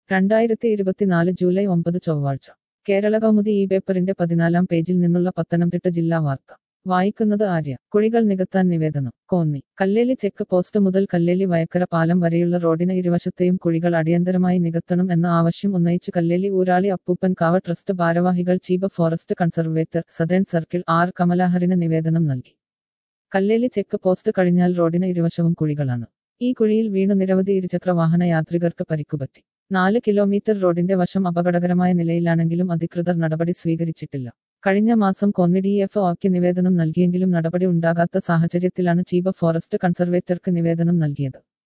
2024 July 9 ചൊവ്വാഴ്ച കേരളകൗമുദി ഈ പേപ്പറിന്റെ 14-ാം പേജിൽ നിന്നുള്ള പത്തനംതിട്ട ജില്ലാ വാർത്ത വായിക്കുന്നത് ആര്യ. കുഴികൾ നികത്താൻ നിവേദനം. കോന്നി. കല്ലേലി ചെക്ക് പോസ്റ്റ് മുതൽ കല്ലേലി വയക്കര പാലം വരെയുള്ള റോഡിന് ഇരുവശത്തെയും കുഴികൾ അടിയന്തരമായി നികത്തണം എന്ന ആവശ്യം ഉന്നയിച്ച് കല്ലേലി ഊരാളി അപ്പൂപ്പൻകാവ് ട്രസ്റ്റ് ഭാരവാഹികൾ chief forest conservator southern circle R കമലാഹറിന് നിവേദനം നൽകി. കല്ലേലി ചെക്ക് പോസ്റ്റ് കഴിഞ്ഞാൽ റോഡിന് ഇരുവശവും കുഴികളാണ്. ഈ കുഴിയിൽ വീണു നിരവധി ഇരുചക്ര വാഹന യാത്രികർക്ക് പരിക്കുപറ്റി. 4 കിലോമീറ്റർ റോഡിന്റെ വശം അപകടകരമായ നിലയിലാണെങ്കിലും അധികൃതർ നടപടി സ്വീകരിച്ചിട്ടില്ല. കഴിഞ്ഞ മാസം കോന്നി DFOയ്ക്ക് നിവേദനം നൽകിയെങ്കിലും നടപടി ഉണ്ടാകാത്ത സാഹചര്യത്തിലാണ് ചീഫ് ഫോറസ്റ്റ് കൺസർവേറ്റർക്ക് നിവേദനം നൽകിയത്.